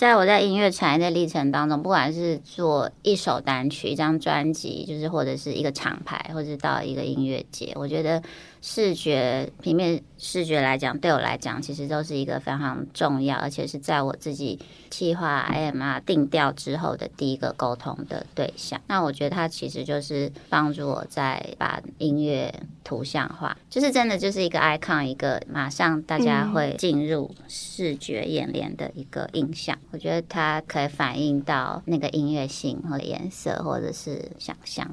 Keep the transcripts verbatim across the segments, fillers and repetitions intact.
在我在音乐产业的历程当中，不管是做一首单曲、一张专辑，就是或者是一个厂牌，或者到一个音乐节，我觉得视觉平面视觉来讲，对我来讲，其实都是一个非常重要，而且是在我自己企划 I M R 定调之后的第一个沟通的对象。那我觉得它其实就是帮助我在把音乐图像化，就是真的就是一个 icon， 一个马上大家会进入视觉眼帘的一个印象。我觉得它可以反映到那个音乐性或者颜色或者是想象。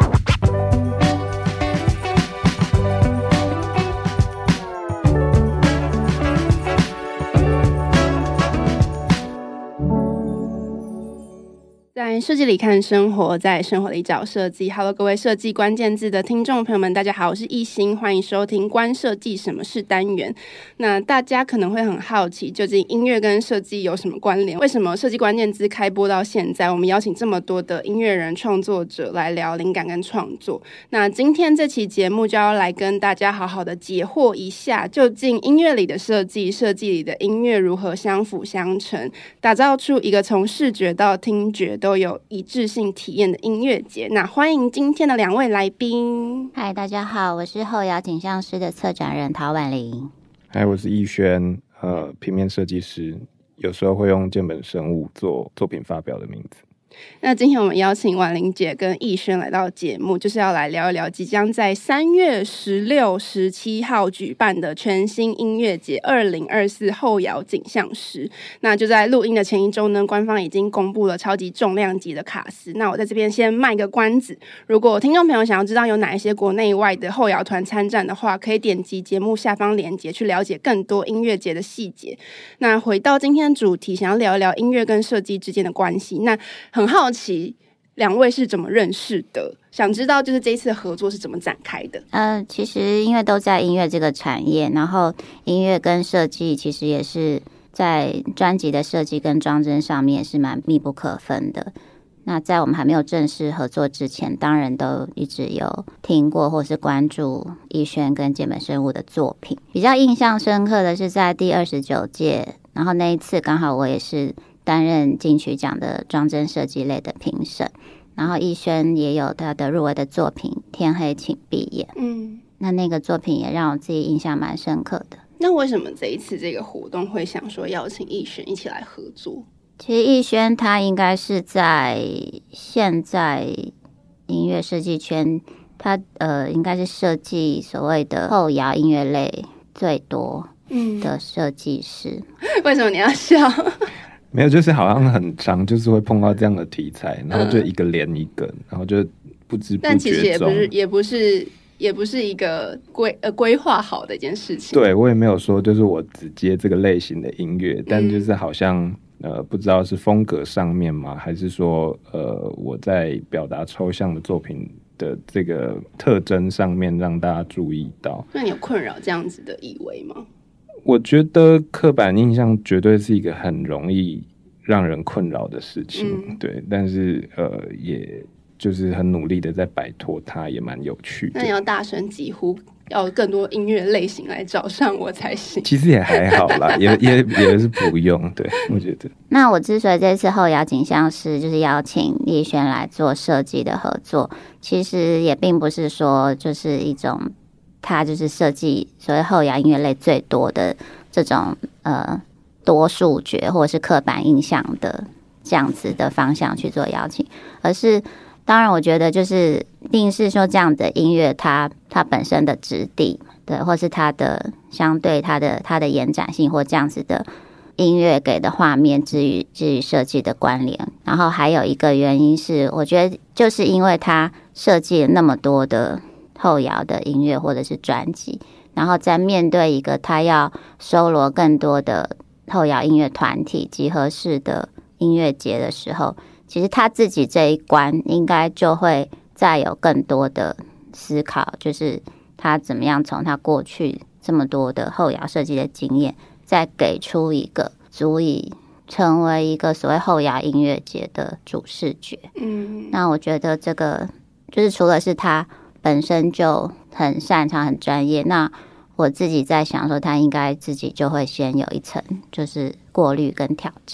在设计里看生活，在生活里找设计。Hello， 各位设计关键字的听众朋友们，大家好，我是艺兴，欢迎收听关设计什么是单元。那大家可能会很好奇，究竟音乐跟设计有什么关联？为什么设计关键字开播到现在，我们邀请这么多的音乐人、创作者来聊灵感跟创作？那今天这期节目就要来跟大家好好的解惑一下，究竟音乐里的设计、设计里的音乐如何相辅相成，打造出一个从视觉到听觉都有一致性体验的音乐节。那欢迎今天的两位来宾。 嗨，大家好，我是后摇景象师的策展人陶婉玲。 嗨，我是逸轩，呃，平面设计师，有时候会用键本生物做作品发表的名字。 那今天我们邀请婉玲姐跟逸轩来到节目，就是要来聊一聊即将在三月十六、十七号举办的全新音乐节二零二四后摇景象师。那就在录音的前一周呢，官方已经公布了超级重量级的卡司。那我在这边先卖个关子，如果听众朋友想要知道有哪一些国内外的后摇团参战的话，可以点击节目下方连结去了解更多音乐节的细节。那回到今天主题，想要聊一聊音乐跟设计之间的关系。那很好奇两位是怎么认识的，想知道就是这一次的合作是怎么展开的。 呃，其实因为都在音乐这个产业，然后音乐跟设计其实也是在专辑的设计跟装帧上面是蛮密不可分的。那在我们还没有正式合作之前，当然都一直有听过或是关注逸轩跟键本生物的作品。比较印象深刻的是在第二十九届，然后那一次刚好我也是担任金曲奖的装帧设计类的评审，然后逸轩也有他的入围的作品《天黑请闭眼》。嗯，那那个作品也让我自己印象蛮深刻的。 那为什么这一次这个活动会想说邀请逸轩一起来合作？ 其实逸轩他应该是在现在音乐设计圈，他呃应该是设计所谓的后摇音乐类最多的设计师。 嗯、为什么你要笑？ 没有，就是好像很常就是会碰到这样的题材，然后就一个连一个，嗯、然后就不知不觉中， 但其实也不是，也不是，也不是一个规呃规划好的一件事情。 对，我也没有说就是我只接这个类型的音乐，但就是好像、嗯、呃不知道是风格上面吗，还是说呃我在表达抽象的作品的这个特征上面让大家注意到。 那你有困扰这样子的以为吗？ 我觉得刻板印象绝对是一个很容易让人困扰的事情、嗯、对，但是呃，也就是很努力的在摆脱它，也蛮有趣的。 那你要大声疾呼，要更多音乐类型来找上我才行。 其实也还好啦，也也也是不用。对，我觉得。 那我之所以这次后摇景象师就是邀请逸轩来做设计的合作，其实也并不是说就是一种。他就是设计所谓后摇音乐类最多的这种呃多数决或者是刻板印象的这样子的方向去做邀请，而是当然我觉得就是定是说这样的音乐它它本身的质地，对，或是它的相对它的它的延展性，或这样子的音乐给的画面至于至于设计的关联。然后还有一个原因是我觉得就是因为它设计了那么多的后摇的音乐或者是专辑，然后在面对一个他要收罗更多的后摇音乐团体集合式的音乐节的时候，其实他自己这一关应该就会再有更多的思考，就是他怎么样从他过去这么多的后摇设计的经验，再给出一个足以成为一个所谓后摇音乐节的主视觉。嗯，那我觉得这个就是除了是他本身就很擅长很专业，那我自己在想说他应该自己就会先有一层就是过滤跟挑战。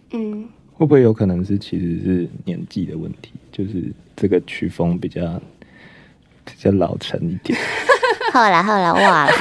嗯， 会不会有可能是其实是年纪的问题，就是这个曲风比较比较老成一点。 后来后来哇了。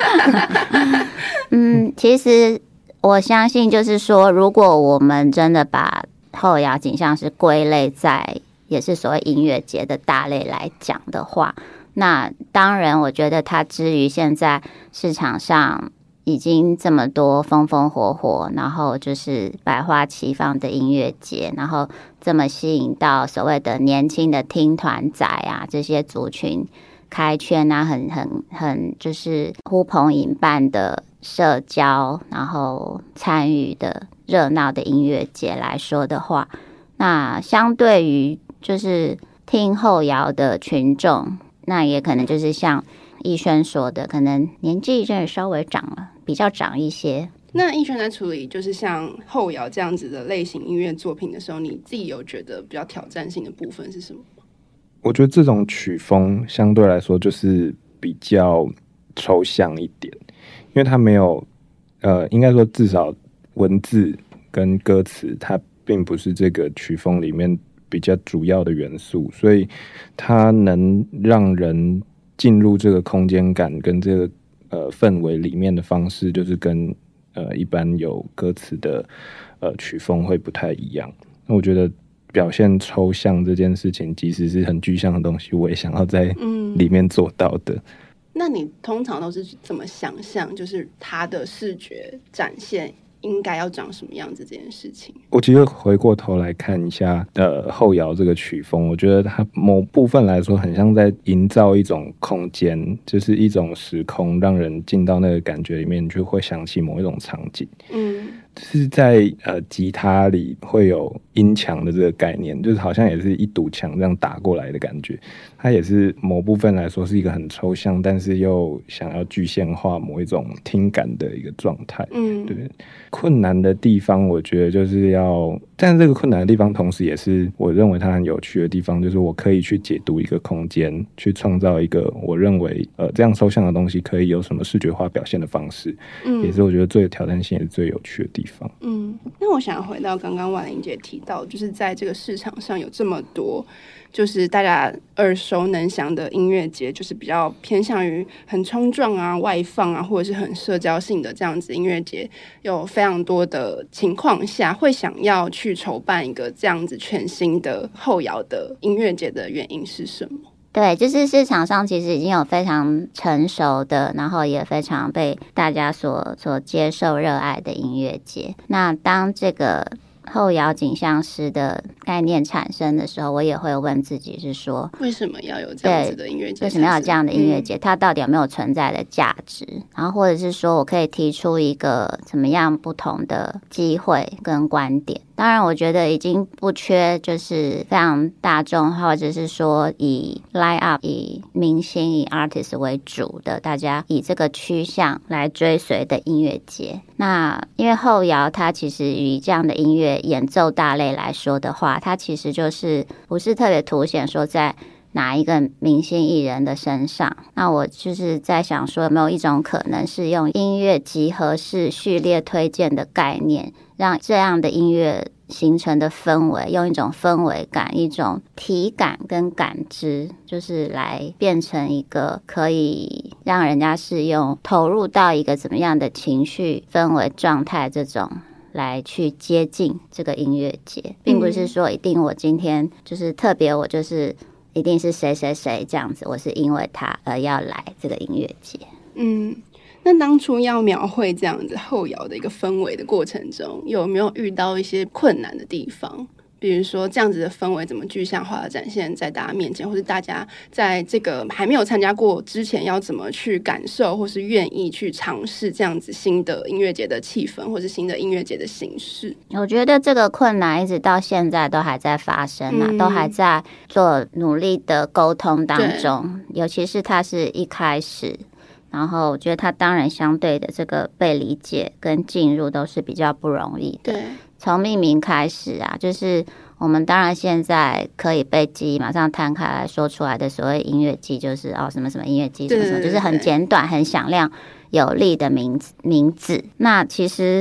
嗯，其实我相信就是说，如果我们真的把后摇景象是归类在也是所谓音乐节的大类来讲的话，那当然我觉得它之于现在市场上已经这么多风风火火，然后就是百花齐放的音乐节，然后这么吸引到所谓的年轻的听团仔啊这些族群开圈啊，很很很就是呼朋引伴的社交，然后参与的热闹的音乐节来说的话，那相对于就是听后摇的群众，那也可能就是像逸轩说的，可能年纪真的稍微长了，比较长一些。 那逸轩在处理就是像后摇这样子的类型音乐作品的时候，你自己有觉得比较挑战性的部分是什么？ 我觉得这种曲风相对来说就是比较抽象一点，因为它没有呃，应该说至少文字跟歌词它并不是这个曲风里面比较主要的元素，所以它能让人进入这个空间感跟这个呃氛围里面的方式，就是跟呃一般有歌词的呃曲风会不太一样。那我觉得表现抽象这件事情，即使是很具象的东西，我也想要在里面做到的。嗯， 那你通常都是怎么想象，就是它的视觉展现应该要长什么样子这件事情？ 我其实回过头来看一下呃后摇这个曲风，我觉得它某部分来说很像在营造一种空间，就是一种时空，让人进到那个感觉里面，就会想起某一种场景。嗯，是在呃吉他里会有音墙的这个概念，就是好像也是一堵墙这样打过来的感觉。它也是某部分来说是一个很抽象，但是又想要具象化某一种听感的一个状态。嗯，对。困难的地方，我觉得就是要，但是这个困难的地方，同时也是我认为它很有趣的地方，就是我可以去解读一个空间，去创造一个我认为呃这样抽象的东西可以有什么视觉化表现的方式。嗯，也是我觉得最有挑战性也是最有趣的地方。 嗯，那我想回到刚刚婉玲姐提到，就是在这个市场上有这么多就是大家耳熟能详的音乐节，就是比较偏向于很冲撞啊、外放啊，或者是很社交性的这样子音乐节，有非常多的情况下，会想要去筹办一个这样子全新的后摇的音乐节的原因是什么？ 对，就是市场上其实已经有非常成熟的，然后也非常被大家所所接受热爱的音乐节。那当这个后摇景象师的概念产生的时候，我也会问自己是说， 为什么要有这样子的音乐节？ 为什么要有这样的音乐节？它到底有没有存在的价值？然后或者是说我可以提出一个怎么样不同的机会跟观点。当然我觉得已经不缺就是非常大众或者是说以 line up 以明星以 artist 为主的，大家以这个趋向来追随的音乐节。那因为后摇它其实以这样的音乐演奏大类来说的话，它其实就是不是特别凸显说在哪一个明星艺人的身上。那我就是在想说，有没有一种可能是用音乐集合式序列推荐的概念，让这样的音乐形成的氛围，用一种氛围感、一种体感跟感知，就是来变成一个可以让人家是用投入到一个怎么样的情绪氛围状态，这种来去接近这个音乐节，并不是说一定我今天就是特别，我就是一定是谁谁谁这样子，我是因为他而要来这个音乐节。 嗯，那当初要描绘这样子后摇的一个氛围的过程中，有没有遇到一些困难的地方？比如说这样子的氛围怎么具象化的展现在大家面前，或是大家在这个还没有参加过之前要怎么去感受，或是愿意去尝试这样子新的音乐节的气氛，或是新的音乐节的形式？ 我觉得这个困难一直到现在都还在发生啊、嗯、都还在做努力的沟通当中，尤其是它是一开始，然后我觉得它当然相对的这个被理解跟进入都是比较不容易的。 对， 从命名开始啊，就是我们当然现在可以被记忆马上摊开来说出来的所谓音乐季，就是哦什么什么音乐季什么什么，就是很简短很响亮有力的名字名字。那其实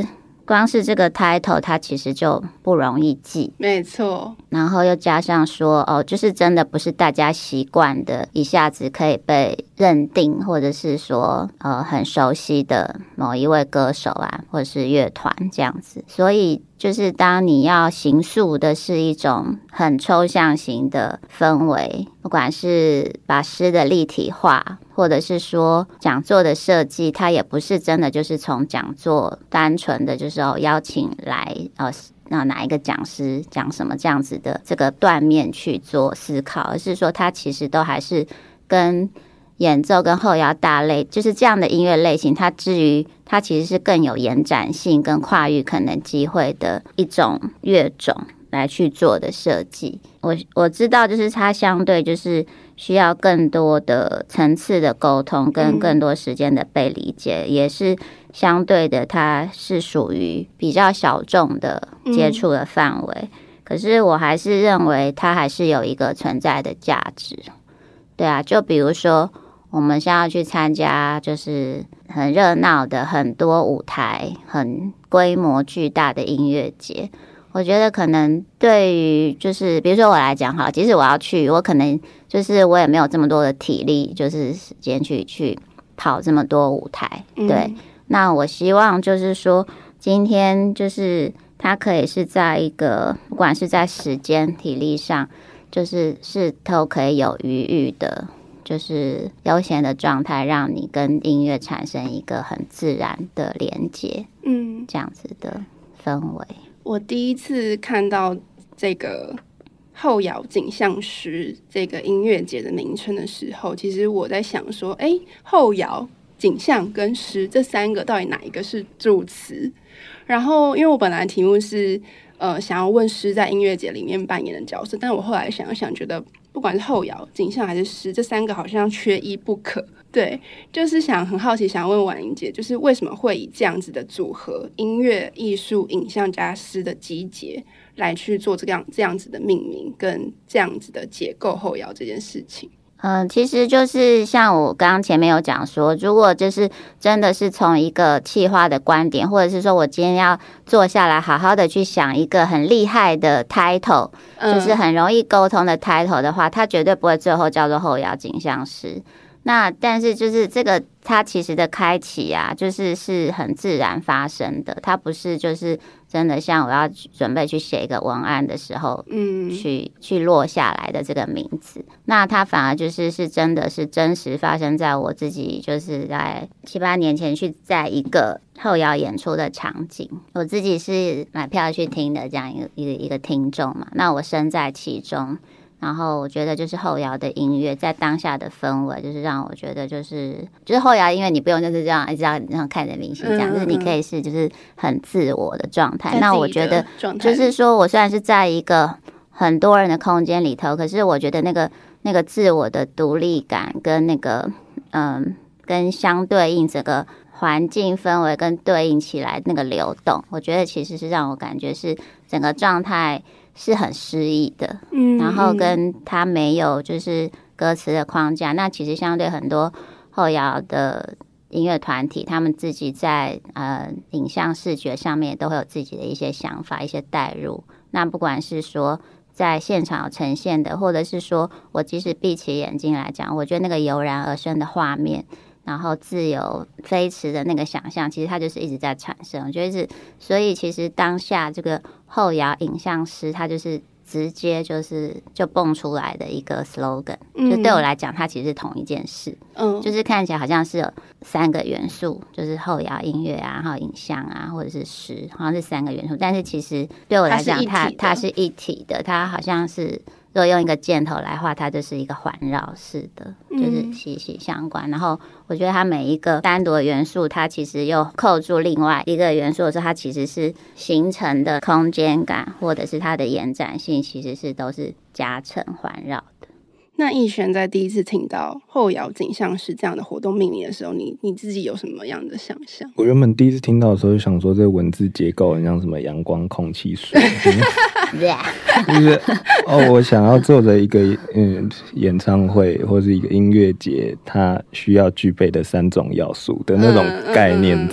光是这个 title 它其实就不容易记， 没错。 然后又加上说哦，就是真的不是大家习惯的一下子可以被认定，或者是说呃很熟悉的某一位歌手啊，或者是乐团这样子。所以就是当你要形塑的是一种很抽象型的氛围，不管是把诗的立体化，或者是说讲座的设计，它也不是真的就是从讲座单纯的就是哦邀请来呃那哪一个讲师讲什么这样子的这个断面去做思考，而是说它其实都还是跟演奏跟后摇大类就是这样的音乐类型，它至于它其实是更有延展性跟跨域可能机会的一种乐种来去做的设计。我我知道就是它相对就是需要更多的层次的沟通跟更多时间的被理解、嗯、也是相对的它是属于比较小众的接触的范围、嗯、可是我还是认为它还是有一个存在的价值。对啊，就比如说我们现在要去参加就是很热闹的很多舞台很规模巨大的音乐节，我觉得可能对于就是比如说我来讲好，即使我要去，我可能就是我也没有这么多的体力就是时间去去跑这么多舞台。对、嗯、那我希望就是说今天就是它可以是在一个不管是在时间体力上就是是都可以有余裕的就是悠闲的状态，让你跟音乐产生一个很自然的连接，嗯，这样子的氛围。 我第一次看到这个后摇景象诗这个音乐节的名称的时候，其实我在想说，哎，后摇、景象跟诗这三个到底哪一个是助词？然后，因为我本来题目是呃想要问诗在音乐节里面扮演的角色，但我后来想一想，觉得不管是后摇、景象还是诗，这三个好像缺一不可。对，就是想很好奇，想问婉玲姐，就是为什么会以这样子的组合，音乐、艺术、影像加诗的集结，来去做这样这样子的命名，跟这样子的结构后摇这件事情？ 嗯，其实就是像我刚刚前面有讲说，如果就是真的是从一个企划的观点，或者是说我今天要坐下来好好的去想一个很厉害的 title、嗯、就是很容易沟通的 title 的话，它绝对不会最后叫做后摇景象诗。那但是就是这个它其实的开启啊，就是是很自然发生的，它不是就是真的像我要准备去写一个文案的时候，嗯，去去落下来的这个名字。那它反而就是是真的是真实发生在我自己就是在七八年前去在一个后摇演出的场景，我自己是买票去听的这样一个一个一个听众嘛，那我身在其中。然后我觉得就是后摇的音乐在当下的氛围，就是让我觉得就是就是后摇音乐，你不用就是这样一直要这样看着明星这样，嗯嗯，就是你可以是就是很自我的状态。那我觉得就是说我虽然是在一个很多人的空间里头，可是我觉得那个那个自我的独立感跟那个嗯跟相对应整个环境氛围跟对应起来那个流动，我觉得其实是让我感觉是整个状态是很诗意的，嗯，然后跟他没有就是歌词的框架。那其实相对很多后摇的音乐团体，他们自己在呃影像视觉上面都会有自己的一些想法、一些带入。那不管是说在现场有呈现的，或者是说我即使闭起眼睛来讲，我觉得那个油然而生的画面，然后自由飞驰的那个想象，其实它就是一直在产生。我觉得是，所以其实当下这个后摇影像师，它就是直接就是就蹦出来的一个 slogan，、嗯、就对我来讲，它其实是同一件事，嗯，就是看起来好像是有三个元素，就是后摇音乐啊，然后影像啊，或者是诗，好像是三个元素，但是其实对我来讲，它它是一体的，它好像是。如果用一个箭头来画，它就是一个环绕式的，就是息息相关、嗯、然后我觉得它每一个单独的元素，它其实又扣住另外一个元素的时候，它其实是形成的空间感或者是它的延展性，其实是都是加成环绕的。 那逸璇在第一次听到后摇景象诗这样的活动命名的时候，你你自己有什么样的想象？ 我原本第一次听到的时候就想说，这个文字结构很像什么阳光、空气、水，就是哦，我想要做的一个嗯演唱会或是一个音乐节，它需要具备的三种要素的那种概念在。嗯嗯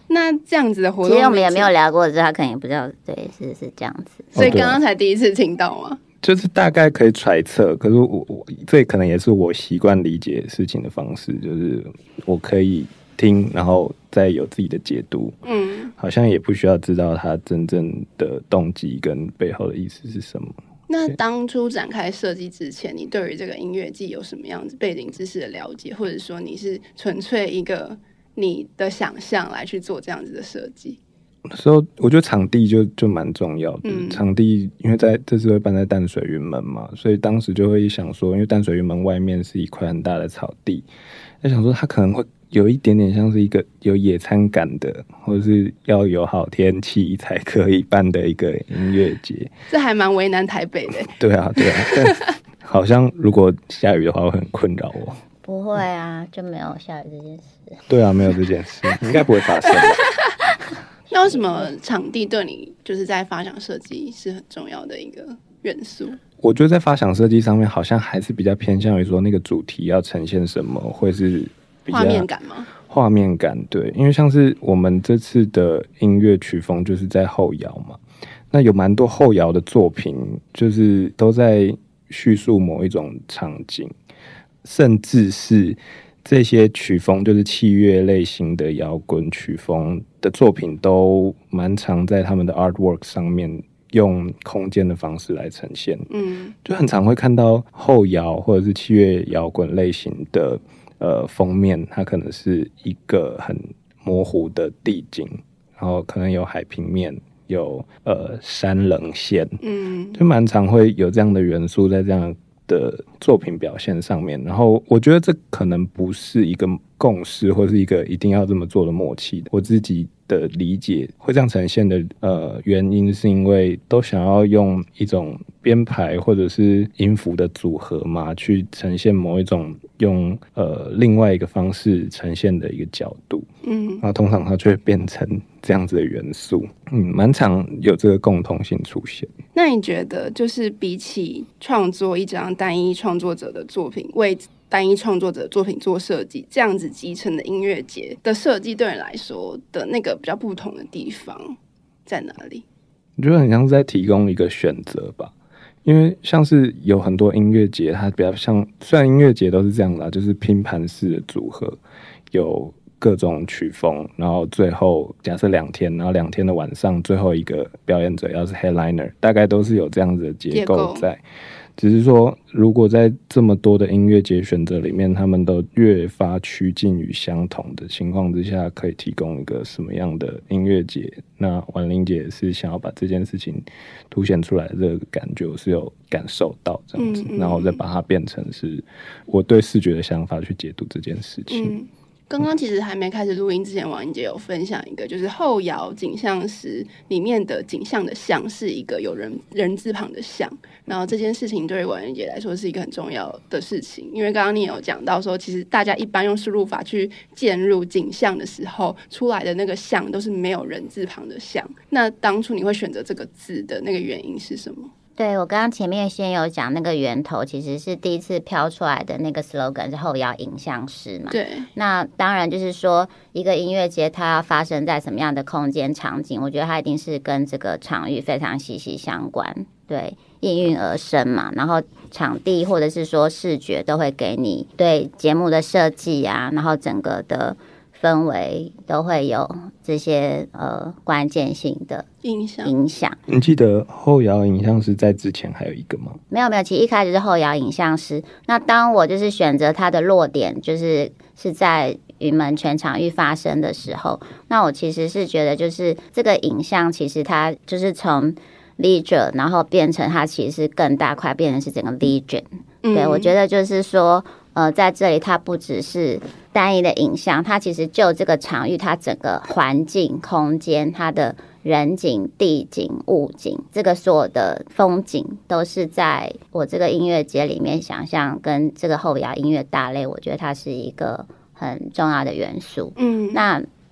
那这样子的活动， 其实我们也没有聊过，他可能也不知道，对，是是这样子， 所以刚刚才第一次听到吗？ 就是大概可以揣测，可是我我这可能也是我习惯理解事情的方式，就是我可以听，然后再有自己的解读，嗯，好像也不需要知道他真正的动机跟背后的意思是什么。 那当初展开设计之前，你对于这个音乐季有什么样子背景知识的了解，或者说你是纯粹一个你的想象来去做这样子的设计？ 那时候我觉得场地就就蛮重要的， 嗯、 场地因为在这次会办在淡水云门嘛，所以当时就会想说，因为淡水云门外面是一块很大的草地，就想说它可能会有一点点像是一个有野餐感的，或者是要有好天气才可以办的一个音乐节。 这还蛮为难台北的。对啊对啊，但好像如果下雨的话会很困扰我。 不会啊，就没有下雨这件事。 对啊，没有这件事，应该不会发生。 那为什么场地对你就是在发想设计是很重要的一个元素？ 我觉得在发想设计上面，好像还是比较偏向于说那个主题要呈现什么，会是比较画面感吗？ 画面感，对，因为像是我们这次的音乐曲风就是在后摇嘛，那有蛮多后摇的作品，就是都在叙述某一种场景，甚至是这些曲风就是器乐类型的摇滚曲风的作品，都蛮常在他们的 artwork 上面用空间的方式来呈现。嗯，就很常会看到后摇或者是器乐摇滚类型的呃封面，它可能是一个很模糊的地景，然后可能有海平面，有呃山棱线，嗯，就蛮常会有这样的元素在这样的作品表现上面。然后我觉得这可能不是一个共识，或是一个一定要这么做的默契的。我自己的理解会这样呈现的呃原因，是因为都想要用一种编排或者是音符的组合嘛，去呈现某一种用呃另外一个方式呈现的一个角度。嗯，然后通常它就会变成这样子的元素。嗯，蛮常有这个共同性出现。 那你觉得，就是比起创作一张单一创作者的作品，为单一创作者的作品做设计，这样子集成的音乐节的设计，对你来说的那个比较不同的地方在哪里？ 我觉得很像是在提供一个选择吧，因为像是有很多音乐节，它比较像，虽然音乐节都是这样啦，就是拼盘式的组合，有各种曲风，然后最后假设两天，然后两天的晚上，最后一个表演者要是 headliner， 大概都是有这样子的结构在。只是说，如果在这么多的音乐节选择里面，他们都越发趋近于相同的情况之下，可以提供一个什么样的音乐节？那婉玲姐是想要把这件事情凸显出来的这个感觉，我是有感受到这样子，嗯嗯，然后再把它变成是我对视觉的想法去解读这件事情。 嗯，刚刚其实还没开始录音之前，王英姐有分享一个，就是后摇景象师里面的景象的像是一个有人人字旁的像，然后这件事情对于王英姐来说是一个很重要的事情，因为刚刚你有讲到说，其实大家一般用输入法去建入景象的时候，出来的那个像都是没有人字旁的像，那当初你会选择这个字的那个原因是什么？ 对，我刚刚前面先有讲那个源头其实是第一次飘出来的那个 slogan 是后摇影像师嘛， 对， 那当然就是说一个音乐节它要发生在什么样的空间场景，我觉得它一定是跟这个场域非常息息相关，对，应运而生嘛，然后场地或者是说视觉都会给你对节目的设计啊，然后整个的氛围都会有这些呃关键性的影响。 影响。 你记得后摇影像师在之前还有一个吗？ 没有没有，其实一开始是后摇影像师。那当我就是选择它的落点，就是是在云门全场域发生的时候，那我其实是觉得就是这个影像其实它就是从 Leisure 然后变成它其实是更大块，变成是整个 Legion。嗯，对，我觉得就是说呃，在这里它不只是单一的影像，它其实就这个场域它整个环境空间，它的人景地景物景，这个所有的风景都是在我这个音乐节里面想象跟这个后摇音乐大类，我觉得它是一个很重要的元素。嗯，那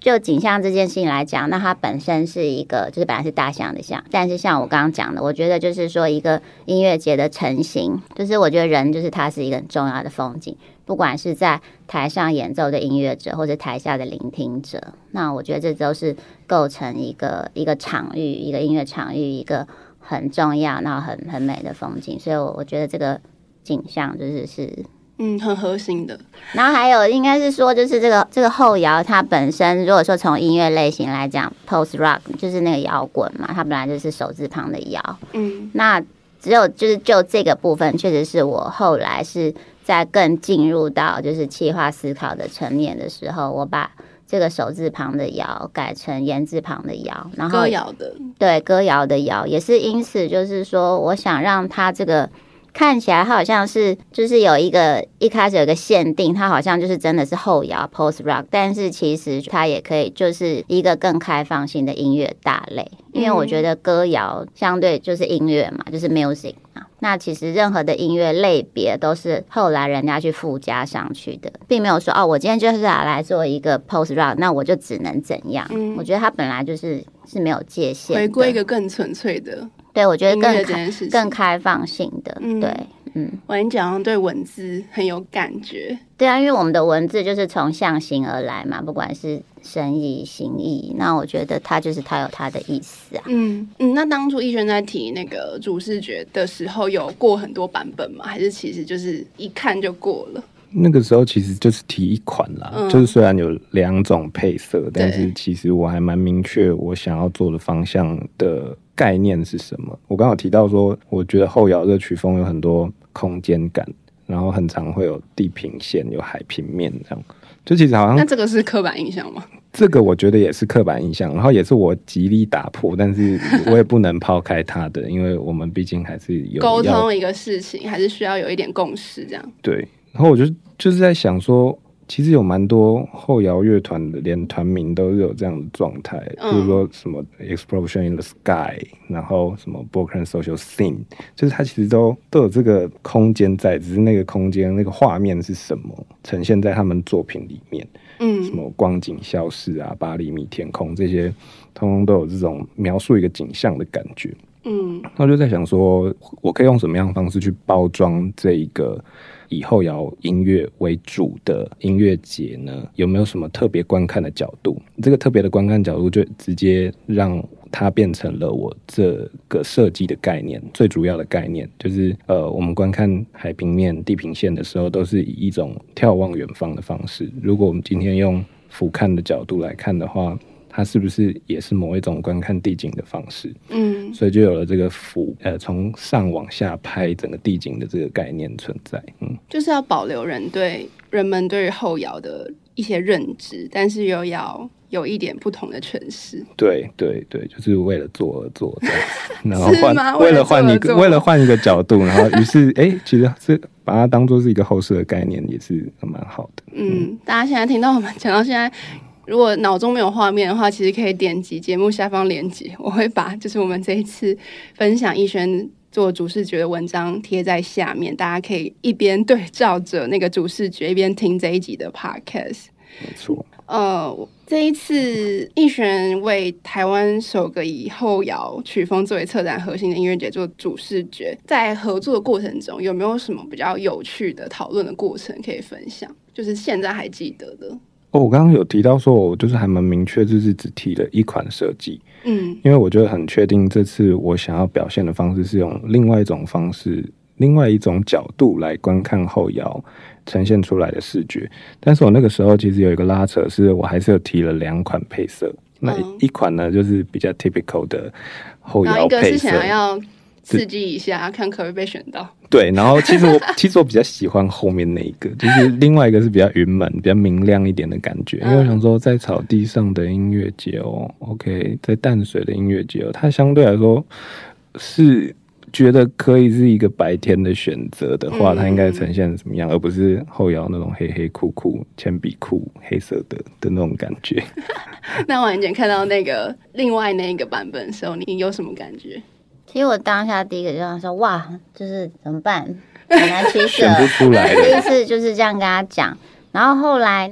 就景象这件事情来讲，那它本身是一个就是本来是大象的象，但是像我刚刚讲的，我觉得就是说一个音乐节的成型，就是我觉得人就是它是一个很重要的风景，不管是在台上演奏的音乐者或者台下的聆听者，那我觉得这都是构成一个一个场域，一个音乐场域，一个很重要然后很很美的风景，所以我我觉得这个景象就是是嗯，很核心的。 然后还有应该是说，就是这个这个后摇，它本身如果说从音乐类型来讲 ，post rock 就是那个摇滚嘛，它本来就是手字旁的摇。嗯，那只有就是就这个部分，确实是我后来是在更进入到就是企划思考的层面的时候，我把这个手字旁的摇改成言字旁的摇，然后歌谣的， 对，歌谣的谣，也是因此就是说，我想让它这个。看起来它好像是就是有一个一开始有一个限定，它好像就是真的是后摇 post rock， 但是其实它也可以就是一个更开放性的音乐大类，因为我觉得歌谣相对就是音乐嘛，就是 music 嘛。那其实任何的音乐类别都是后来人家去附加上去的，并没有说哦，我今天就是要来做一个 post rock， 那我就只能怎样。嗯、我觉得它本来就是是没有界限的， 回归一个更纯粹的。 对，我觉得更开更开放性的，嗯、对，嗯， 我跟你讲，对文字很有感觉。 对啊，因为我们的文字就是从象形而来嘛，不管是深意、形意，那我觉得它就是它有它的意思啊。 嗯嗯，那当初逸轩在提那个主视觉的时候，有过很多版本吗？还是其实就是一看就过了？ 那个时候其实就是提一款啦，嗯、就是虽然有两种配色，但是其实我还蛮明确我想要做的方向的概念是什么。我刚好提到说，我觉得后摇这曲风有很多空间感，然后很常会有地平线、有海平面这样。就其实好像那这个是刻板印象吗？ 这个我觉得也是刻板印象，然后也是我极力打破，但是我也不能抛开它的，因为我们毕竟还是有沟通一个事情，还是需要有一点共识这样。 对，然后我就就是在想说，其实有蛮多后摇乐团的，连团名都是有这样的状态，比如说什么 Explosion in the Sky， 然后什么 Broken Social Scene， 就是它其实都都有这个空间在，只是那个空间那个画面是什么呈现在他们作品里面，嗯，什么光景消逝啊、八厘米天空这些，通通都有这种描述一个景象的感觉。嗯，那我就在想说，我可以用什么样的方式去包装这一个以后摇音乐为主的音乐节呢？有没有什么特别观看的角度？这个特别的观看角度就直接让它变成了我这个设计的概念，最主要的概念就是呃，我们观看海平面、地平线的时候，都是以一种眺望远方的方式。如果我们今天用俯瞰的角度来看的话，它是不是也是某一种观看地景的方式？嗯，所以就有了这个俯呃从上往下拍整个地景的这个概念存在。嗯， 就是要保留人对人们对于后摇的一些认知，但是又要有一点不同的诠释。 对对对，就是为了做而做这样子，然后换为了换一个为了换一个角度，然后于是哎，其实是把它当作是一个后设的概念，也是蛮好的。 嗯，嗯大家现在听到我们讲到现在。如果脑中没有画面的话，其实可以点击节目下方连结，我会把就是我们这一次分享逸轩做主视觉的文章贴在下面，大家可以一边对照着那个主视觉，一边听这一集的 podcast。 没错。 呃，这一次逸轩为台湾首个以后摇曲风作为策展核心的音乐节做主视觉，在合作的过程中，有没有什么比较有趣的讨论的过程可以分享？就是现在还记得的。 哦，我刚刚有提到说，我就是还蛮明确，就是只提了一款设计，嗯，因为我觉得很确定，这次我想要表现的方式是用另外一种方式、另外一种角度来观看后摇呈现出来的视觉。但是我那个时候其实有一个拉扯，是我还是有提了两款配色。那一款呢，就是比较 typical 的后摇配色，然后一个是想要刺激一下，看可不可以被选到。 对，然后其实我其实我比较喜欢后面那一个，就是另外一个是比较云门、比较明亮一点的感觉。因为我想说，在草地上的音乐节哦 ，OK， 在淡水的音乐节哦，它相对来说是觉得可以是一个白天的选择的话，它应该呈现什么样，而不是后摇那种黑黑酷酷、铅笔酷、黑色的的那种感觉。 那婉姐看到那个另外那个版本的时候，你有什么感觉？ 其实我当下第一个就想说，哇，就是怎么办，很难取舍， 选不出来。 第一次就是这样跟他讲，然后后来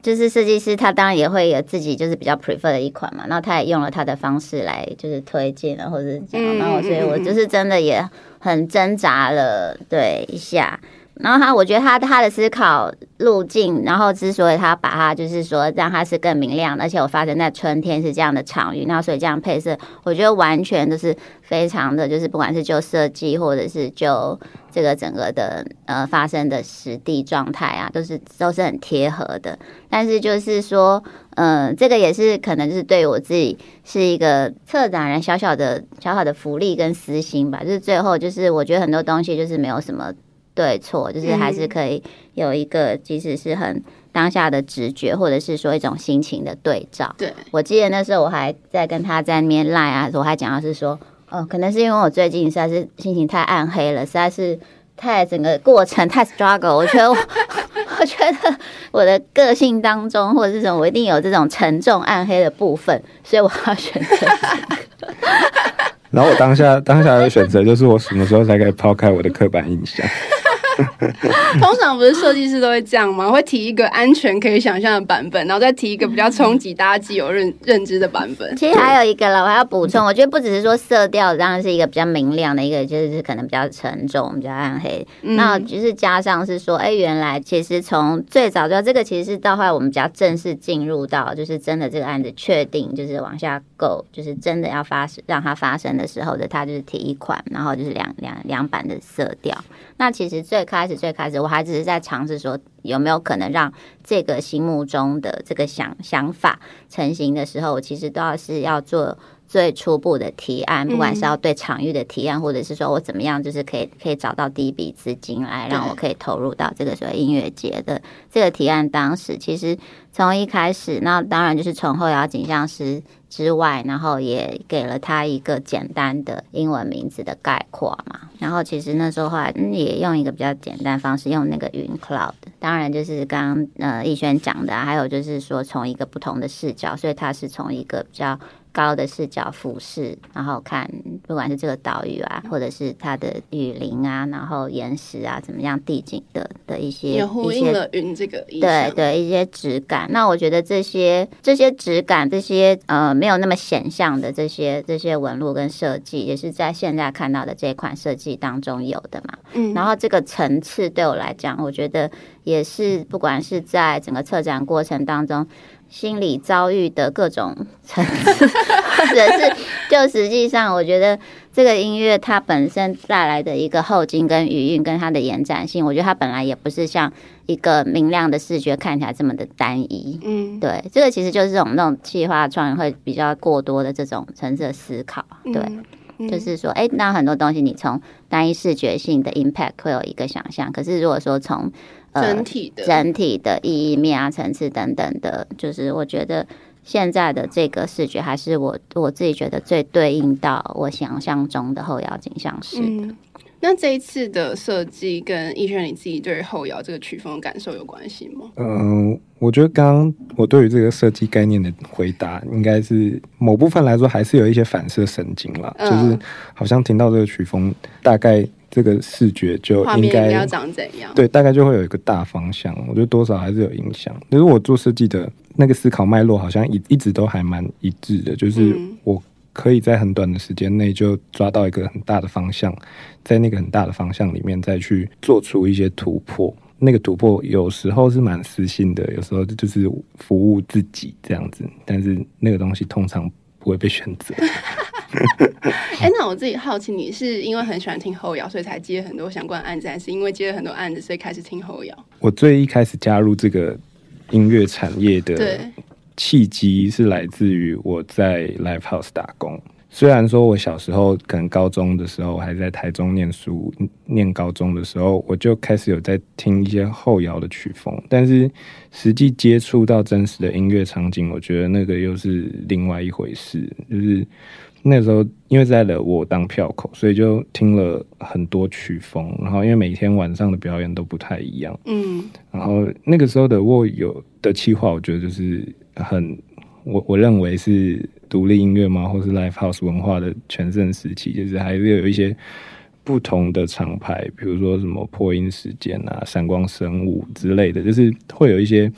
就是设计师他当然也会有自己就是比较 prefer 的一款嘛，然后他也用了他的方式来就是推荐了或者是这样，然后所以我就是真的也很挣扎了对一下。然后他，我觉得他他的思考路径，然后之所以他把它就是说让它是更明亮的，而且我发生在春天是这样的场域，那所以这样配色，我觉得完全都是非常的，就是不管是就设计或者是就这个整个的呃发生的实地状态啊，都是都是很贴合的。但是就是说，嗯、呃，这个也是可能就是对我自己是一个策展人小小的小小的福利跟私心吧，就是最后就是我觉得很多东西就是没有什么对错，就是还是可以有一个即使是很当下的直觉，或者是说一种心情的对照。 对， 我记得那时候我还在跟他在那边赖啊，我还讲的是说，哦，可能是因为我最近实在是心情太暗黑了，实在是太整个过程太 struggle， 我觉得我我觉得我的个性当中或者是什么，我一定有这种沉重暗黑的部分，所以我要选择这个。 然后我当下当下的选择就是我什么时候才可以抛开我的刻板印象。 通常不是设计师都会这样吗？会提一个安全可以想象的版本，然后再提一个比较冲击大家既有认认知的版本。 其实还有一个了，我还要补充，我觉得不只是说色调当然是一个比较明亮的一个，就是可能比较沉重、比较暗黑。嗯、那就是加上是说，哎，原来其实从最早就这个其实是到后来我们比较正式进入到，就是真的这个案子确定就是往下 go， 就是真的要发生让它发生的时候的，它就是提一款，然后就是两两两版的色调。那其实最开始最开始我还只是在尝试说有没有可能让这个心目中的这个想想法成型的时候，我其实都要是要做最初步的提案，不管是要对场域的提案，或者是说我怎么样就是可以可以找到第一笔资金来让我可以投入到这个所谓音乐节的这个提案。当时其实从一开始，那当然就是从后摇景象师之外，然后也给了他一个简单的英文名字的概括嘛。然后其实那时候后来、嗯、也用一个比较简单方式，用那个云 cloud。当然就是刚刚呃逸轩讲的、啊，还有就是说从一个不同的视角，所以他是从一个比较高的视角俯视，然后看不管是这个岛屿啊，或者是它的雨林啊，然后岩石啊，怎么样地景的的一些， 也呼应了云这个意象， 对对，一些质感。那我觉得这些这些质感，这些呃没有那么显象的这些这些纹路跟设计，也是在现在看到的这一款设计当中有的嘛。嗯，然后这个层次对我来讲，我觉得也是不管是在整个策展过程当中。心理遭遇的各种层次，或者是就实际上，我觉得这个音乐它本身带来的一个后劲跟余韵，跟它的延展性，我觉得它本来也不是像一个明亮的视觉看起来这么的单一。嗯，对，这个其实就是这种那种企划创意会比较过多的这种层次的思考。对，嗯、就是说，哎，那很多东西你从单一视觉性的 impact 会有一个想象，可是如果说从整体的、 呃、整体的意义面啊、层次等等的，就是我觉得现在的这个视觉还是我我自己觉得最对应到我想象中的后摇景象式的。 嗯，那这一次的设计跟逸轩你自己对后摇这个曲风的感受有关系吗？ 嗯、呃，我觉得刚刚我对于这个设计概念的回答，应该是某部分来说还是有一些反射神经啦、嗯、就是好像听到这个曲风，大概这个视觉就应该画面应该要长怎样？ 对，大概就会有一个大方向。我觉得多少还是有影响。就是我做设计的那个思考脉络，好像一一直都还蛮一致的。就是我可以在很短的时间内就抓到一个很大的方向，在那个很大的方向里面再去做出一些突破。那个突破有时候是蛮私心的，有时候就是服务自己这样子。但是那个东西通常不会被选择。 哎、欸，那我自己好奇，你是因为很喜欢听后摇，所以才接很多相关案子，还是因为接了很多案子，所以开始听后摇？ 我最一开始加入这个音乐产业的契机是来自于我在 Live House 打工。虽然说我小时候可能高中的时候还在台中念书，念高中的时候我就开始有在听一些后摇的曲风，但是实际接触到真实的音乐场景，我觉得那个又是另外一回事。就是那时候因为在了我当票口，所以就听了很多曲风，然后因为每天晚上的表演都不太一样，嗯，然后那个时候的我有的企划，我觉得就是很我我认为是独立音乐嘛，或是 Live House 文化的全盛时期，就是还是有一些不同的厂牌，比如说什么破音时间啊、闪光生物之类的，就是会有一些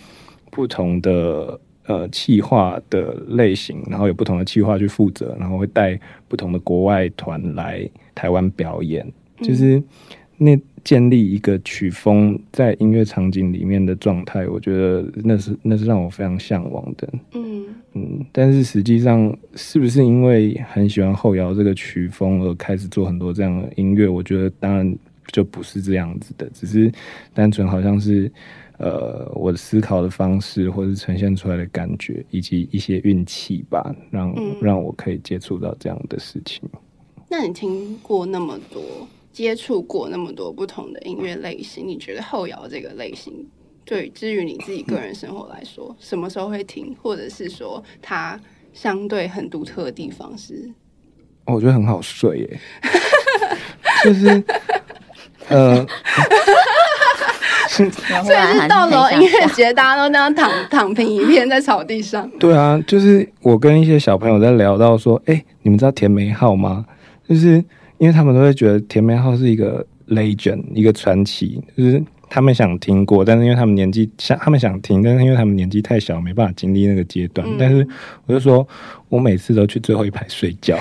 不同的呃企划的类型，然后有不同的企划去负责，然后会带不同的国外团来台湾表演，嗯、就是那建立一个曲风在音乐场景里面的状态，我觉得那是那是让我非常向往的。嗯嗯，但是实际上是不是因为很喜欢后摇这个曲风而开始做很多这样的音乐？我觉得当然就不是这样子的，只是单纯好像是呃我的思考的方式，或是呈现出来的感觉，以及一些运气吧，让、嗯、让我可以接触到这样的事情。 那你听过那么多？接触过那么多不同的音乐类型，你觉得后摇这个类型对至于你自己个人生活来说，什么时候会听，或者是说它相对很独特的地方是？ 哦、我觉得很好睡耶，就是呃， 所以是到了音乐节，大家都那样躺躺平一片在草地上。 对啊，就是我跟一些小朋友在聊到说，哎、欸，你们知道甜梅号吗？就是因为他们都会觉得甜梅号是一个 legend， 一个传奇，就是他们想听过，但是因为他们年纪想，他们想听，但是因为他们年纪太小，没办法经历那个阶段。嗯、但是我就说，我每次都去最后一排睡觉。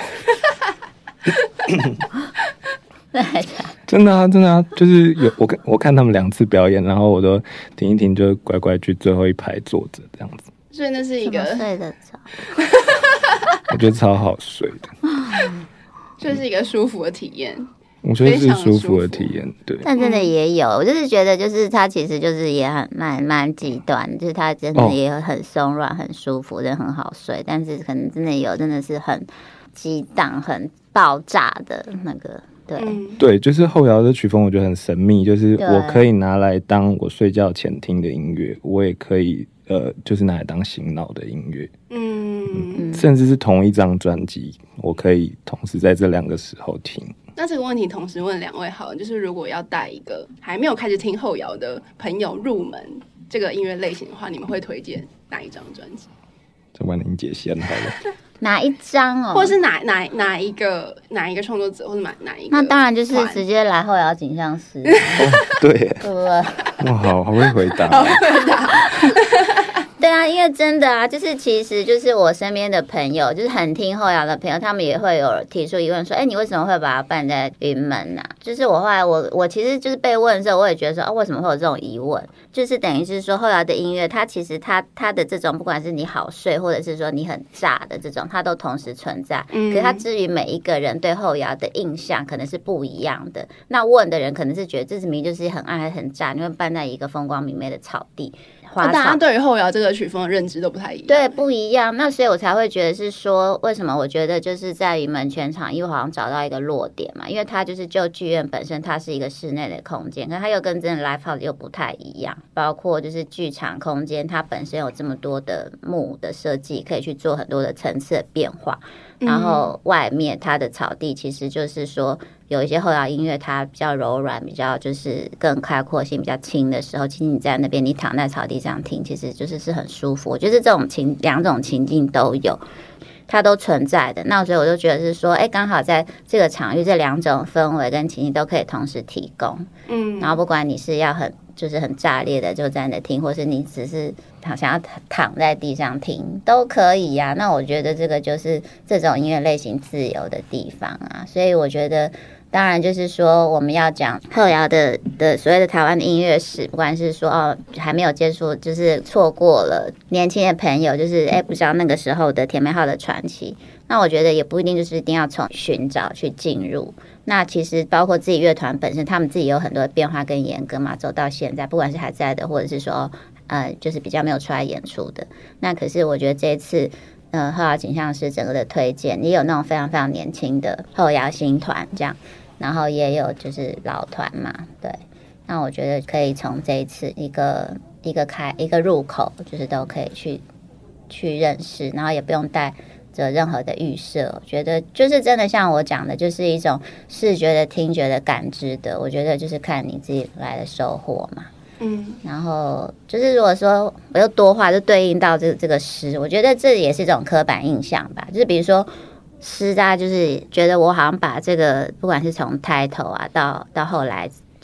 真的啊，真的啊，就是有我看我看他们两次表演，然后我都停一停，就乖乖去最后一排坐着这样子。 所以那是一个睡得着， 我觉得超好睡的。 就是一个舒服的体验， 我觉得是舒服的体验，对。 但真的也有，我就是觉得，就是它其实就是也很蛮蛮极端，就是它真的也很松软、很舒服，真的很好睡。但是可能真的有，真的是很激荡、很爆炸的那个，对、嗯、 对，就是后摇的曲风，我觉得很神秘，就是我可以拿来当我睡觉前听的音乐，我也可以呃，就是拿来当醒脑的音乐。嗯, 嗯，甚至是同一张专辑，我可以同时在这两个时候听。 那这个问题同时问两位好了，就是如果要带一个还没有开始听后摇的朋友入门这个音乐类型的话，你们会推荐哪一张专辑？ 这婉玲姐先好了。 哪一张哦？ 或者是哪哪哪一个哪一个创作者，或者哪哪一个？ 那当然就是直接来后摇景象师。 哦、对， 对不对？ 哇，好好会回答， 好会回答。 对啊，因为真的啊，就是其实就是我身边的朋友，就是很听后摇的朋友，他们也会有提出疑问说，哎，你为什么会把它办在云门啊？就是我后来我我其实就是被问的时候，我也觉得说，哦，为什么会有这种疑问？就是等于是说后摇的音乐，它其实它它的这种不管是你好睡，或者是说你很炸的这种，它都同时存在。嗯，可是它至于每一个人对后摇的印象可能是不一样的。那问的人可能是觉得这明明就是很爱很炸，你会办在一个风光明媚的草地。 那大家对于后摇这个曲风的认知都不太一样， 对，不一样。那所以我才会觉得是说，为什么我觉得就是在云门全场，因为好像找到一个落点嘛，因为它就是就剧院本身，它是一个室内的空间，可它又跟真的 live house 又不太一样。包括就是剧场空间，它本身有这么多的幕的设计，可以去做很多的层次的变化。然后外面它的草地其实就是说有一些后摇音乐它比较柔软，比较就是更开阔性比较轻的时候，其实你在那边你躺在草地上听，其实就是是很舒服。我觉得这种情两种情境都有，它都存在的。那所以我就觉得是说，哎，刚好在这个场域这两种氛围跟情境都可以同时提供。嗯，然后不管你是要很就是很炸裂的就在那听，或是你只是想要躺在地上听都可以呀、啊。那我觉得这个就是这种音乐类型自由的地方啊。所以我觉得当然就是说我们要讲后摇的的所谓的台湾的音乐史，不管是说哦还没有接触，就是错过了年轻的朋友，就是哎不知道那个时候的甜梅号的传奇，那我觉得也不一定就是一定要从寻找去进入。那其实包括自己乐团本身，他们自己有很多的变化跟严格嘛，走到现在，不管是还在的，或者是说呃就是比较没有出来演出的。那可是我觉得这一次呃后摇景象师整个的推荐，也有那种非常非常年轻的后摇新团这样，然后也有就是老团嘛，对。那我觉得可以从这一次一个一个开一个入口，就是都可以去去认识，然后也不用带着任何的预设。我觉得就是真的像我讲的，就是一种视觉的、听觉的、感知的。我觉得就是看你自己来的收获嘛。嗯，然后就是如果说我又多话，就对应到这个这个诗，我觉得这也是一种刻板印象吧。就是比如说诗，大家就是觉得我好像把这个不管是从 title 啊到到后来。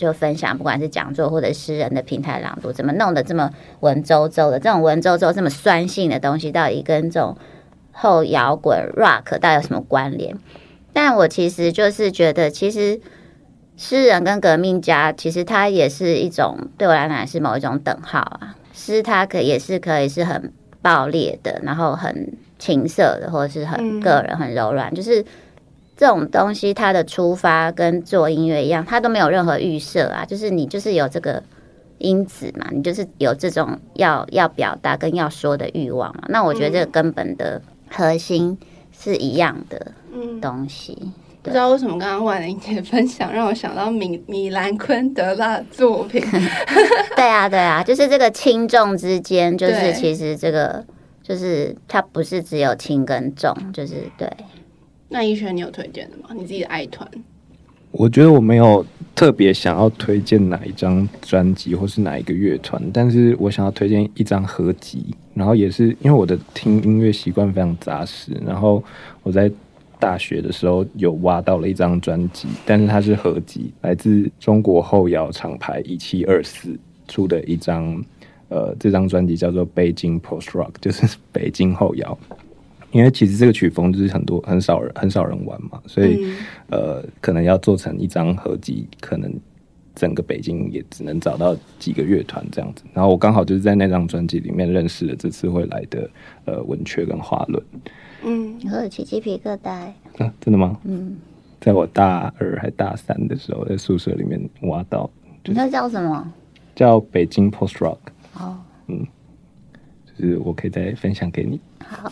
就分享，不管是讲座或者诗人的平台朗读，怎么弄得这么文绉绉的？这种文绉绉这么酸性的东西，到底跟这种后摇滚 rock 到底有什么关联？但我其实就是觉得，其实诗人跟革命家，其实他也是一种，对我来讲是某一种等号啊。诗它可也是可以是很爆裂的，然后很情色的，或者是很个人、很柔软，就是这种东西，它的出发跟做音乐一样，它都没有任何预设啊，就是你就是有这个因子嘛，你就是有这种要要表达跟要说的欲望嘛。那我觉得这个根本的核心是一样的东西。嗯， 不知道为什么刚刚婉玲姐分享让我想到米米兰昆德拉的作品。 对啊对啊，就是这个轻重之间，就是其实这个就是它不是只有轻跟重，就是对。 那一轩你有推荐的吗？你自己的爱团？ 我觉得我没有特别想要推荐哪一张专辑或是哪一个乐团，但是我想要推荐一张合集，然后也是因为我的听音乐习惯非常扎实，然后我在大学的时候有挖到了一张专辑，但是它是合集，来自中国后摇厂牌一七二四出的一张，呃，这张专辑叫做北京 Post Rock， 就是北京后摇。因为其实这个曲风就是很多很少人很少人玩嘛，所以、嗯、呃，可能要做成一张合集，可能整个北京也只能找到几个乐团这样子。然后我刚好就是在那张专辑里面认识了这次会来的呃文雀跟华伦。 嗯，你会起鸡皮疙瘩、 啊？真的吗？ 嗯， 在我大二还大三的时候，在宿舍里面挖到。 你那叫什么？ 叫北京 Post Rock。 哦， 嗯，就是我可以再分享给你。 好。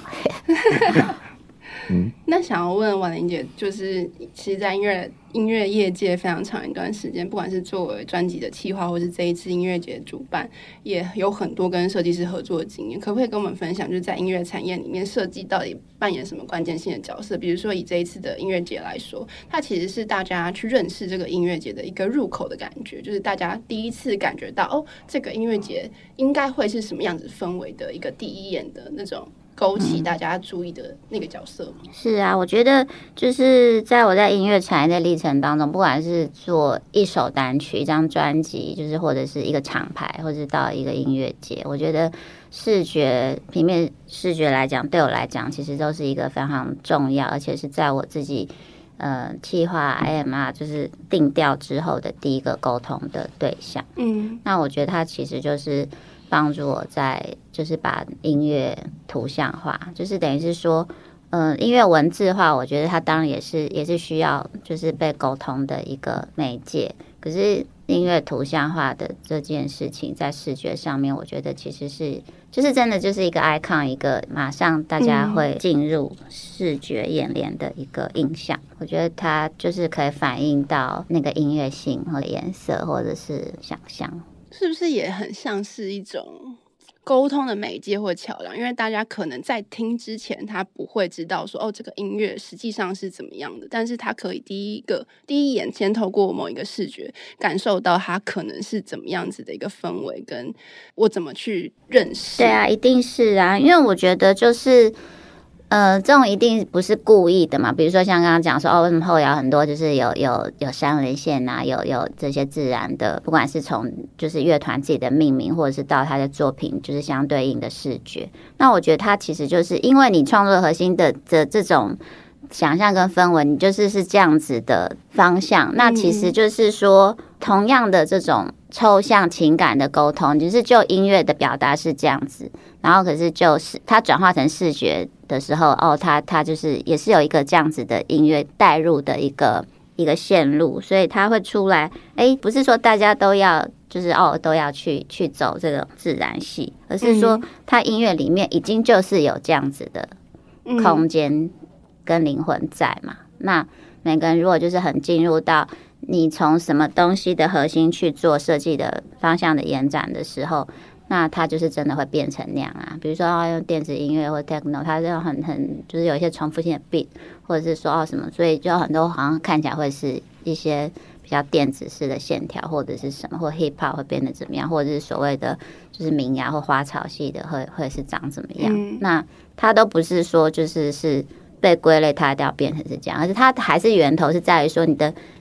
嗯，那想要问婉玲姐，就是其实，在音乐音乐业界非常长一段时间，不管是作为专辑的企划，或是这一次音乐节的主办，也有很多跟设计师合作的经验。可不可以跟我们分享，就是在音乐产业里面，设计到底扮演什么关键性的角色？比如说以这一次的音乐节来说，它其实是大家去认识这个音乐节的一个入口的感觉，就是大家第一次感觉到哦，这个音乐节应该会是什么样子氛围的一个第一眼的那种勾起大家注意的那个角色吗？ 嗯、是啊，我觉得就是在我在音乐产业的历程当中，不管是做一首单曲、一张专辑，就是或者是一个厂牌，或者到一个音乐节，我觉得视觉平面视觉来讲，对我来讲，其实都是一个非常重要，而且是在我自己呃企划 I M R 就是定调之后的第一个沟通的对象。嗯，那我觉得它其实就是帮助我在就是把音乐图像化，就是等于是说，嗯、呃，音乐文字化，我觉得它当然也是也是需要就是被沟通的一个媒介。可是音乐图像化的这件事情，在视觉上面，我觉得其实是就是真的就是一个 icon， 一个马上大家会进入视觉眼帘的一个印象。嗯、我觉得它就是可以反映到那个音乐性或者颜色或者是想象。 是不是也很像是一种沟通的媒介或桥梁？因为大家可能在听之前，他不会知道说哦，这个音乐实际上是怎么样的，但是他可以第一个第一眼先透过某一个视觉感受到它可能是怎么样子的一个氛围，跟我怎么去认识。 对啊，一定是啊，因为我觉得就是。呃，这种一定不是故意的嘛。比如说像刚刚讲说，哦，为什么后摇很多就是有有有三连线啊，有有这些自然的，不管是从就是乐团自己的命名，或者是到他的作品，就是相对应的视觉。那我觉得它其实就是因为你创作核心的的这种想象跟氛围，你就是是这样子的方向。那其实就是说，同样的这种抽象情感的沟通，就是就音乐的表达是这样子，然后可是就是它转化成视觉的时候，哦，它它就是也是有一个这样子的音乐带入的一个一个线路，所以它会出来。哎，不是说大家都要就是哦都要去去走这个自然系，而是说它音乐里面已经就是有这样子的空间跟灵魂在嘛。那每个人如果就是很进入到你从什么东西的核心去做设计的方向的延展的时候，那它就是真的会变成那样啊。比如说要用电子音乐或 techno， 它这种很很就是有一些重复性的 beat， 或者是说哦什么，所以就很多好像看起来会是一些比较电子式的线条，或者是什么，或 hip hop 会变得怎么样，或者是所谓的就是民谣或花草系的会会是长怎么样。嗯、那它都不是说就是是被归类，它一定要变成是这样，而是它还是源头是在于说你的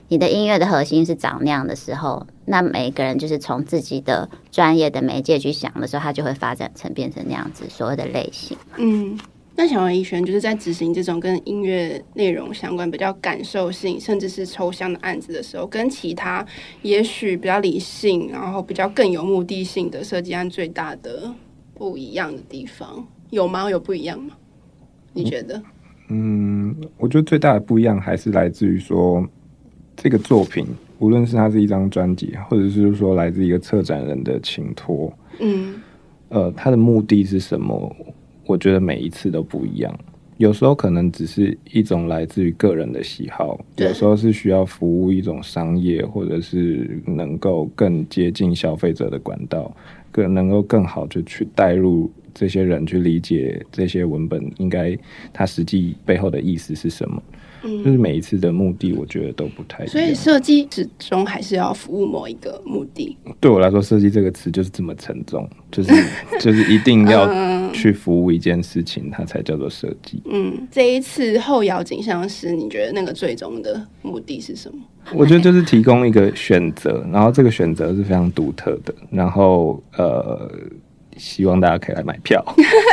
你的音乐的核心是长那样的时候，那每一个人就是从自己的专业的媒介去想的时候，它就会发展成变成那样子所谓的类型。 嗯，那想问怡萱，就是在执行这种跟音乐内容相关、比较感受性甚至是抽象的案子的时候，跟其他也许比较理性，然后比较更有目的性的设计案最大的不一样的地方有吗？有不一样吗？你觉得？ 嗯，我觉得最大的不一样还是来自于说，这个作品无论是它是一张专辑，或者是说来自一个策展人的请托，嗯，呃，它的目的是什么？我觉得每一次都不一样。有时候可能只是一种来自于个人的喜好，有时候是需要服务一种商业，或者是能够更接近消费者的管道，更能够更好就去带入这些人去理解这些文本应该它实际背后的意思是什么。嗯，就是每一次的目的我觉得都不太一样， 所以设计始终还是要服务某一个目的。 对我来说，设计这个词就是这么沉重，就是就是一定要去服务一件事情，它才叫做设计。 嗯，这一次后摇景象师，你觉得那个最终的目的是什么？ 我觉得就是提供一个选择，然后这个选择是非常独特的，然后呃。希望大家可以来买票。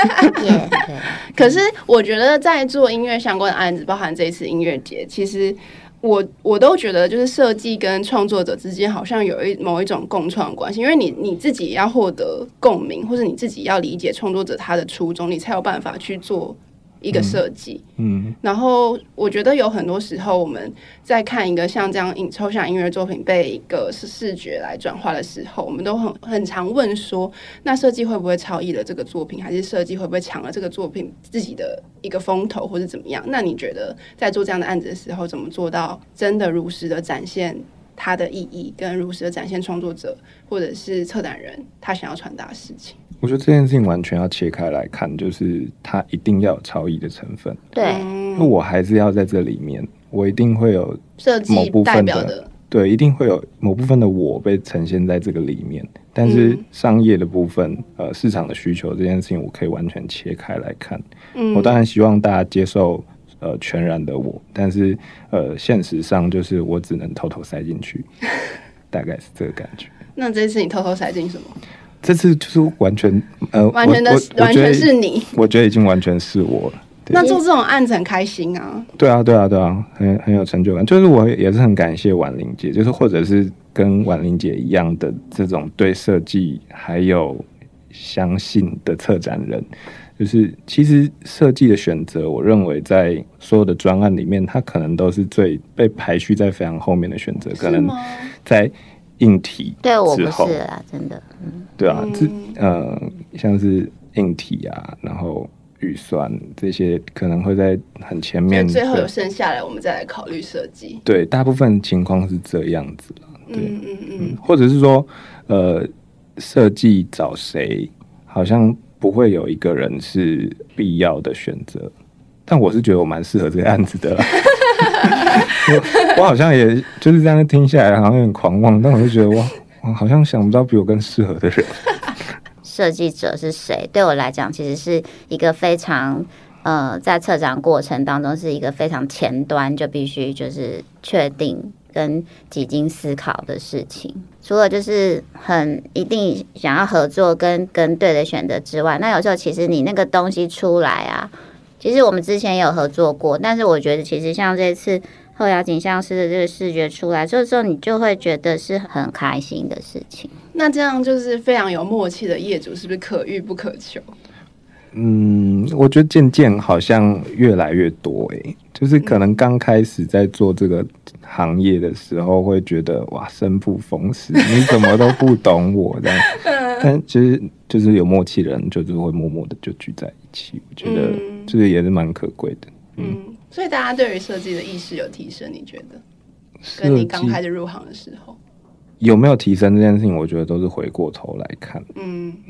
yeah, 可是我觉得在做音乐相关的案子，包含这一次音乐节，其实我我都觉得就是设计跟创作者之间好像有一某一种共创关系，因为你你自己要获得共鸣，或者你自己要理解创作者他的初衷，你才有办法去做一个设计。嗯，然后我觉得有很多时候我们在看一个像这样抽象音乐作品被一个视觉来转化的时候，我们都很很常问说，那设计会不会超越了这个作品，还是设计会不会抢了这个作品自己的一个风头，或是怎么样？那你觉得在做这样的案子的时候，怎么做到真的如实的展现它的意义，跟如实的展现创作者或者是策展人他想要传达的事情？ 我觉得这件事情完全要切开来看，就是它一定要有超意的成分。 对， 因为我还是要在这里面，我一定会有设计某部分的, 的对，一定会有某部分的我被呈现在这个里面。但是商业的部分，呃，市场的需求这件事情，我可以完全切开来看。嗯，我当然希望大家接受呃全然的我，但是呃，现实上就是我只能偷偷塞进去，大概是这个感觉。 那这次你偷偷塞进什么？ 这次就是完全呃， 完全的完全是你， 我觉得已经完全是我了。 那做这种案子很开心啊！ 对啊，对啊，对啊，很很有成就感。就是我也是很感谢婉玲姐，就是或者是跟婉玲姐一样的这种对设计还有相信的策展人。就是其实设计的选择，我认为在所有的专案里面，它可能都是最被排序在非常后面的选择，可能在硬体之后， 对我不是啦，真的，嗯， 对啊，这呃像是硬体啊，然后预算这些可能会在很前面， 最后有剩下来，我们再来考虑设计。 对，大部分情况是这样子啦，对， 嗯嗯嗯， 或者是说，呃，设计找谁，好像不会有一个人是必要的选择，但我是觉得我蛮适合这个案子的啦。我, 我好像也就是这样听下来，好像有点狂妄，但我就觉得哇，我好像想不到比我更适合的人。 设计者是谁？对我来讲，其实是一个非常呃，在策展过程当中是一个非常前端就必须就是确定跟几经思考的事情。除了就是很一定想要合作跟跟对的选择之外，那有时候其实你那个东西出来啊，其实我们之前也有合作过，但是我觉得其实像这次后摇景象师的这个视觉出来，这时候你就会觉得是很开心的事情。 那这样就是非常有默契的业主，是不是可遇不可求？ 嗯，我觉得渐渐好像越来越多诶、欸，就是可能刚开始在做这个行业的时候，会觉得哇，生不逢时，你怎么都不懂我这样。但其实就是有默契的人，就是会默默的就聚在一起，我觉得这也是蛮可贵的。嗯， 嗯，所以大家对于设计的意识有提升，你觉得？跟你刚开始入行的时候， 有没有提升这件事情，我觉得都是回过头来看。嗯嗯，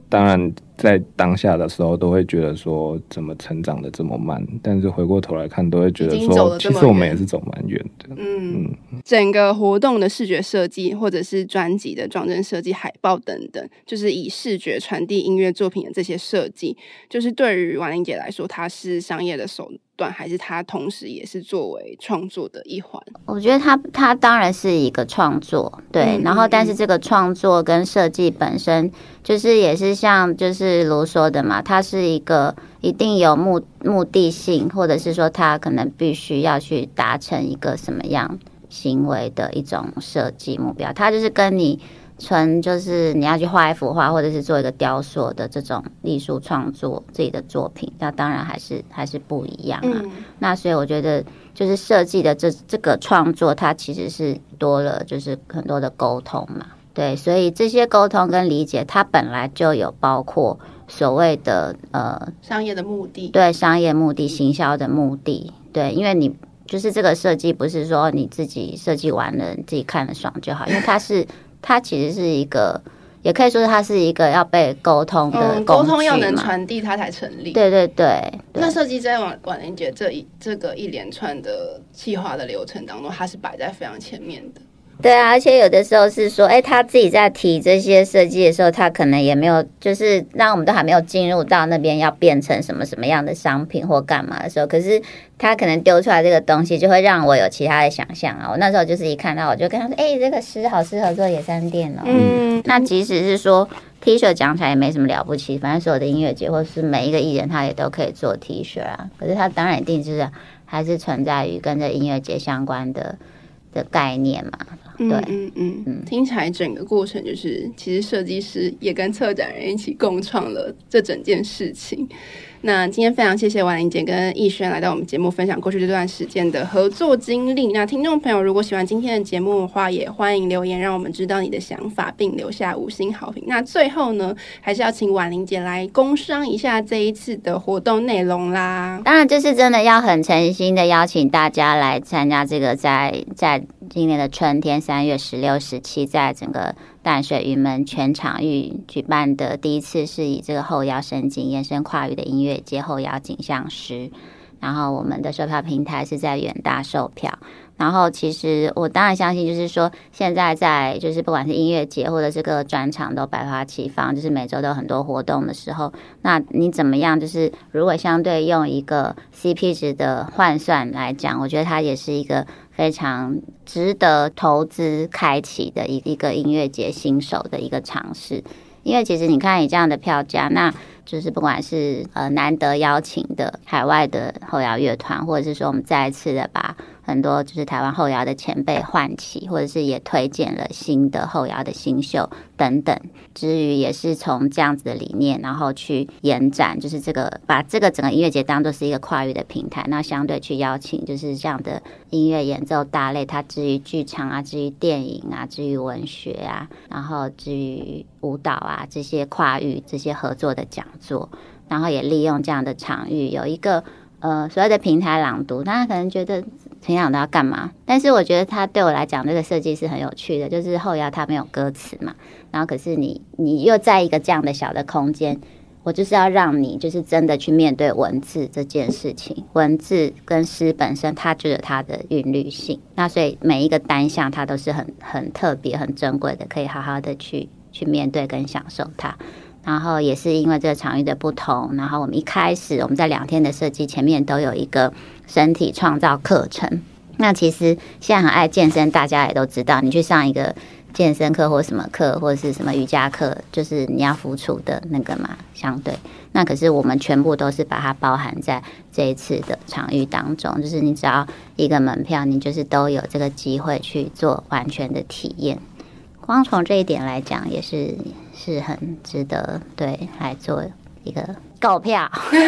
当然在当下的时候都会觉得说怎么成长的这么慢，但是回过头来看都会觉得说其实我们也是走蛮远的。 嗯，嗯整个活动的视觉设计或者是专辑的装帧设计、海报等等，就是以视觉传递音乐作品的这些设计，就是对于婉玲姐来说，它是商业的手段，还是它同时也是作为创作的一环？ 我觉得它它当然是一个创作，对，嗯、然后但是这个创作跟设计本身，就是也是像就是卢说的嘛，它是一个一定有目目的性，或者是说它可能必须要去达成一个什么样行为的一种设计目标，它就是跟你纯就是你要去画一幅画，或者是做一个雕塑的这种艺术创作自己的作品，那当然还是还是不一样啊。嗯、那所以我觉得就是设计的这这个创作，它其实是多了就是很多的沟通嘛，对，所以这些沟通跟理解，它本来就有包括所谓的呃商业的目的， 对，商业目的、行销的目的，对，因为你。就是这个设计不是说你自己设计完了你自己看了爽就好，因为它是它其实是一个，也可以说它是一个要被沟通的工具嘛， 沟、嗯、通要能传递它才成立。 对对 对, 对。 那设计在婉婉玲姐这一这个一连串的企划的流程当中，它是摆在非常前面的。 对啊，而且有的时候是说，哎，他自己在提这些设计的时候，他可能也没有，就是让我们都还没有进入到那边要变成什么什么样的商品或干嘛的时候，可是他可能丢出来这个东西，就会让我有其他的想象啊。我那时候就是一看到，我就跟他说，哎，这个诗好适合做野餐垫哦。嗯，那即使是说 T 恤讲起来也没什么了不起，反正所有的音乐节或是每一个艺人他也都可以做 T 恤啊。可是他当然一定就是还是存在于跟这音乐节相关的的概念嘛。对， 嗯嗯嗯，听起来整个过程就是，其实设计师也跟策展人一起共创了这整件事情。那今天非常谢谢婉玲姐跟逸轩来到我们节目分享过去这段时间的合作经历。那听众朋友如果喜欢今天的节目的话，也欢迎留言让我们知道你的想法，并留下五星好评。那最后呢，还是要请婉玲姐来工商一下这一次的活动内容啦。 当然就是真的要很诚心的邀请大家来参加这个在在今年的春天三月十六、十七在整个淡水云门全场域举办的第一次是以这个后摇神景延伸跨域的音乐节后摇景象师，然后我们的售票平台是在远大售票。然后其实我当然相信就是说现在在就是不管是音乐节或者这个专场都百花齐放，就是每周都有很多活动的时候，那你怎么样就是如果相对用一个 C P 值的换算来讲，我觉得它也是一个非常值得投资开启的一个音乐节新手的一个尝试。因为其实你看你这样的票价，那就是不管是呃难得邀请的海外的后摇乐团，或者是说我们再一次的把很多就是台湾后摇的前辈唤起，或者是也推荐了新的后摇的新秀等等，之余也是从这样子的理念然后去延展，就是这个把这个整个音乐节当作是一个跨域的平台，那相对去邀请就是这样的音乐演奏大类，它至于剧场啊，至于电影啊，至于文学啊，然后至于舞蹈啊，这些跨域这些合作的讲座，然后也利用这样的场域有一个呃所谓的平台朗读。大家可能觉得平台朗读要干嘛，但是我觉得它对我来讲这个设计是很有趣的，就是后摇它没有歌词嘛，然后可是你你又在一个这样的小的空间，我就是要让你就是真的去面对文字这件事情，文字跟诗本身它就有它的韵律性，那所以每一个单项它都是很很特别很珍贵的，可以好好的去去面对跟享受它。然后也是因为这个场域的不同，然后我们一开始我们在两天的设计前面都有一个身体创造课程。那其实现在很爱健身，大家也都知道，你去上一个健身课或什么课或者是什么瑜伽课，就是你要付出的那个嘛，相对那可是我们全部都是把它包含在这一次的场域当中，就是你只要一个门票，你就是都有这个机会去做完全的体验。光从这一点来讲也是是很值得对来做一个购票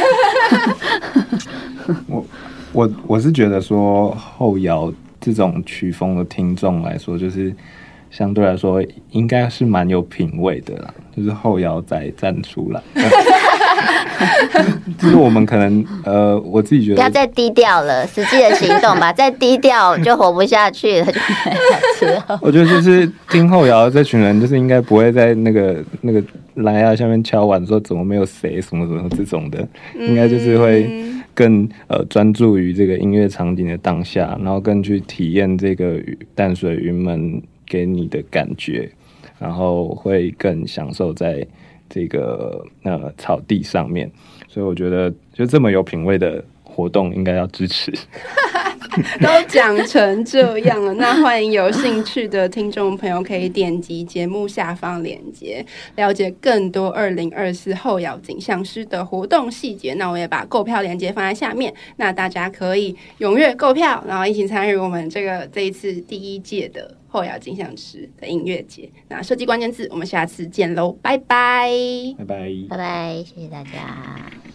我我我是觉得说后摇这种曲风的听众来说，就是相对来说应该是蛮有品味的啦，就是后摇仔站出来就是我们可能呃，我自己觉得不要再低调了，实际的行动吧，再低调就活不下去了，就没有之后。 我觉得就是听后摇这群人，就是应该不会在那个那个蓝牙下面敲碗说怎么没有谁什么什么这种的，应该就是会更呃专注于这个音乐场景的当下，然后更去体验这个淡水云门给你的感觉，然后会更享受在这个呃草地上面。所以我觉得就这么有品味的活动应该要支持。 都讲成这样了，那欢迎有兴趣的听众朋友可以点击节目下方链接，了解更多二零二四后摇景象师的活动细节。那我也把购票链接放在下面，那大家可以踊跃购票，然后一起参与我们这个这一次第一届的后摇景象师的音乐节。那设计关键字，我们下次见喽，拜拜， 拜拜， 拜拜，谢谢大家。